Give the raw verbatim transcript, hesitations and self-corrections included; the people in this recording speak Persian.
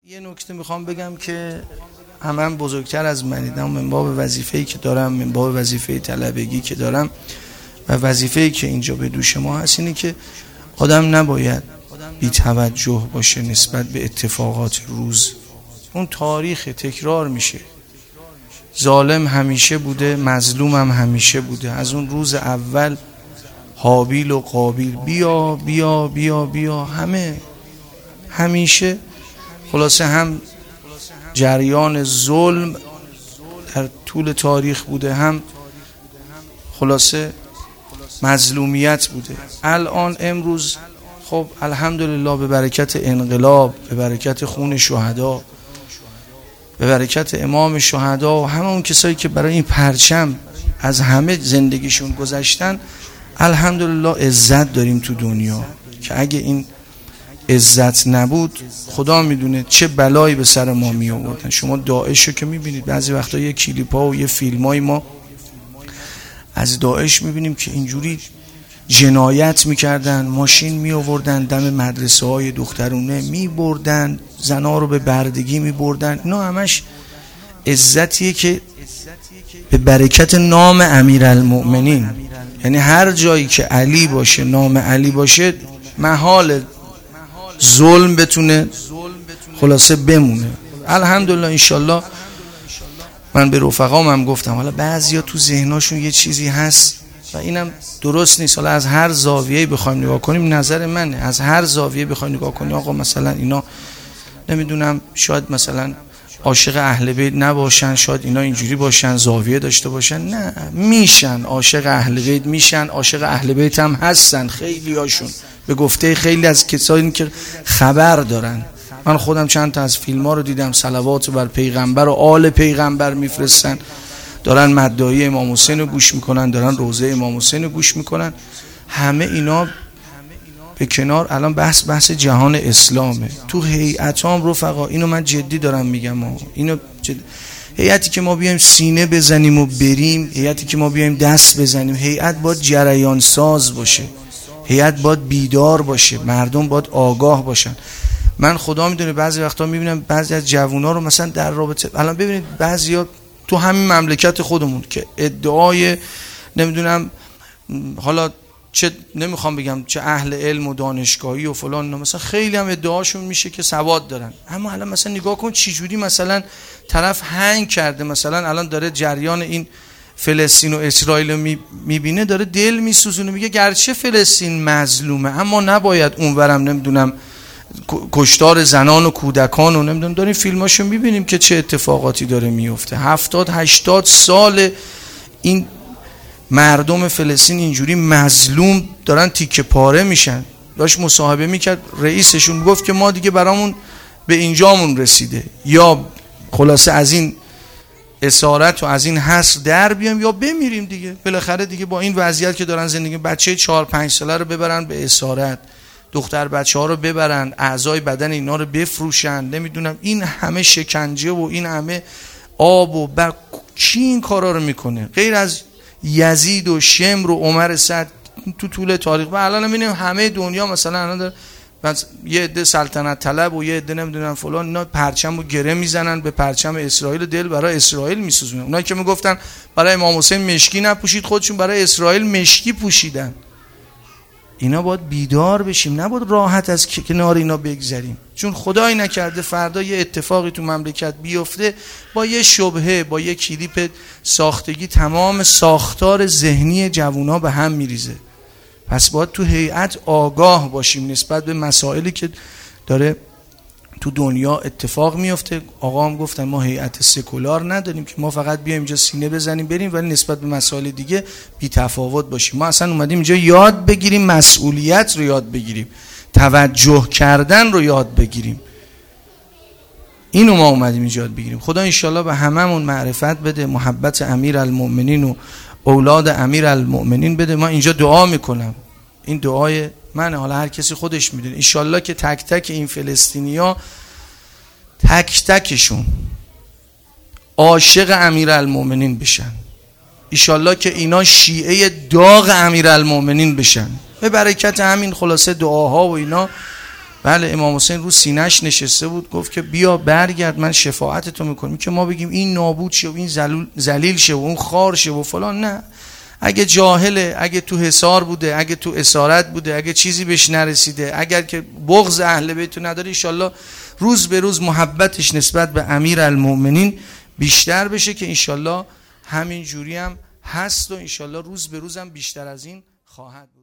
یه نکته میخوام بگم که همه هم بزرگتر از منیدم من باب وظیفه‌ای که دارم، من باب وظیفه طلبگی که دارم و وظیفه‌ای که اینجا به دوش ما هست اینه که آدم نباید بی توجه باشه نسبت به اتفاقات روز. اون تاریخ تکرار میشه، ظالم همیشه بوده، مظلوم هم همیشه بوده. از اون روز اول حابیل و قابیل بیا بیا بیا بیا همه همیشه خلاصه هم جریان ظلم در طول تاریخ بوده، هم خلاصه مظلومیت بوده. الان امروز خب الحمدلله به برکت انقلاب، به برکت خون شهدا، به برکت امام شهدا و همه اون کسایی که برای این پرچم از همه زندگیشون گذشتن، الحمدلله عزت داریم تو دنیا که اگه این عزت نبود خدا میدونه چه بلایی به سر ما می آوردن. شما داعش رو که میبینید، بعضی وقتا یه کلیپا و یه فیلمای ما از داعش میبینیم که اینجوری جنایت میکردن، ماشین می آوردن دم مدرسه های دخترونه میبردن، زنا رو به بردگی میبردن. اینا همش عزتیه که به برکت نام امیرالمؤمنین، یعنی هر جایی که علی باشه، نام علی باشه، محال ظلم بتونه خلاصه بمونه. الحمدلله انشالله. من به رفقام هم گفتم حالا بعضیا تو ذهناشون یه چیزی هست و اینم درست نیست، حالا از هر زاویه‌ای بخوایم نگاه کنیم، نظر منه، از هر زاویه بخوایم نگاه کنیم آقا مثلا اینا نمیدونم شاید مثلا عاشق اهل بیت نباشن، شاید اینا اینجوری باشن، زاویه داشته باشن، نه میشن عاشق اهل بیت، میشن عاشق اهل بیت هم هستن خیلی هاشون، به گفته خیلی از کسایی که خبر دارن. من خودم چند تا از فیلم ها رو دیدم، صلوات بر پیغمبر و آل پیغمبر میفرستن، دارن مدعای امام حسین رو گوش میکنن، دارن روضه امام حسین رو گوش میکنن. همه اینا به کنار، الان بحث بحث جهان اسلامه. تو هیئتام رفقا، اینو من جدی دارم میگم، اینو جدی. هیئتی که ما بیایم سینه بزنیم و بریم، هیئتی که ما بیایم دست بزنیم، هیئت باید جریان ساز باشه، هیئت باید بیدار باشه، مردم باید آگاه باشن. من خدا میدونه بعضی وقتا میبینم بعضی از جوونا رو مثلا در رابطه، الان ببینید بعضیا تو همین مملکت خودمون که ادعای نمیدونم حالا چه نمیخوام بگم چه اهل علم و دانشگاهی و فلان، مثلا خیلی هم ادعاشون میشه که سواد دارن، اما الان مثلا نگاه کن چه جوری مثلا طرف هنگ کرده، مثلا الان داره جریان این فلسطین و اسرائیل رو میبینه، داره دل میسوزونه، میگه گرچه فلسطین مظلومه اما نباید اونورم نمیدونم کشتار زنان و کودکان و نمیدونم، داریم فیلماشو میبینیم که چه اتفاقاتی داره میفته. هفتاد هشتاد سال این مردم فلسطین اینجوری مظلوم دارن تیکه پاره میشن. داشت مصاحبه میکرد رئیسشون، گفت که ما دیگه برامون به اینجامون رسیده، یا خلاصه از این اسارت و از این حصر در بیام یا بمیریم دیگه. بالاخره دیگه با این وضعیت که دارن زندگی، بچه چهار پنج ساله رو ببرن به اسارت، دختر بچه ها رو ببرن، اعضای بدن اینا رو بفروشن، نمیدونم این همه شکنجه و این همه آب و برق. کی این کارا رو میکنه غیر از یزید و شمر و عمر سعد تو طول تاریخ؟ و الان میبینیم همه دنیا مثلا الان داره یه عده سلطنت طلب و یه عده نمیدونم فلان، اینا پرچم رو گره میزنن به پرچم اسرائیل، دل برای اسرائیل میسوزونن. اونایی که میگفتن برای امام حسین مشکی نپوشید، خودشون برای اسرائیل مشکی پوشیدن. اینا باید بیدار بشیم، نباید راحت از کنار اینا بگذریم، چون خدایی نکرده فردا یه اتفاقی تو مملکت بیفته، با یه شبهه، با یه کلیپ ساختگی تمام ساختار ذهنی جوونا به هم میریزه. پس باید تو هیئت آگاه باشیم نسبت به مسائلی که داره تو دنیا اتفاق میفته. آقا هم گفتن ما هیئت سکولار نداریم که ما فقط بیایم اینجا سینه بزنیم بریم، ولی نسبت به مسائل دیگه بی تفاوت باشیم. ما اصلا اومدیم اینجا یاد بگیریم، مسئولیت رو یاد بگیریم، توجه کردن رو یاد بگیریم. اینو ما اومدیم اینجا یاد بگیریم. خدا انشالله به هممون معرفت بده، محبت امیرالمؤمنین و اولاد امیرالمؤمنین بده. ما اینجا دعا میکنم، این دعای من، حالا هر کسی خودش میدونه، انشالله که تک تک این فلسطینیا تک تکشون عاشق امیرالمؤمنین بشن، انشالله که اینا شیعه داغ امیرالمؤمنین بشن. به برکت همین خلاصه دعاها و اینا بله امام حسین رو سینه‌اش نشسته بود، گفت که بیا برگرد من شفاعت تو میکنم. که ما بگیم این نابود شه و این ذلیل شه و اون خار شه و فلان، نه. اگه جاهله، اگه تو حصار بوده، اگه تو اسارت بوده، اگه چیزی بهش نرسیده، اگر که بغض اهل بیت نداره، ان شاءالله روز به روز محبتش نسبت به امیرالمؤمنین بیشتر بشه که ان شاءالله همین جوری هم هست و ان شاءالله روز به روز هم بیشتر از این خواهد بود.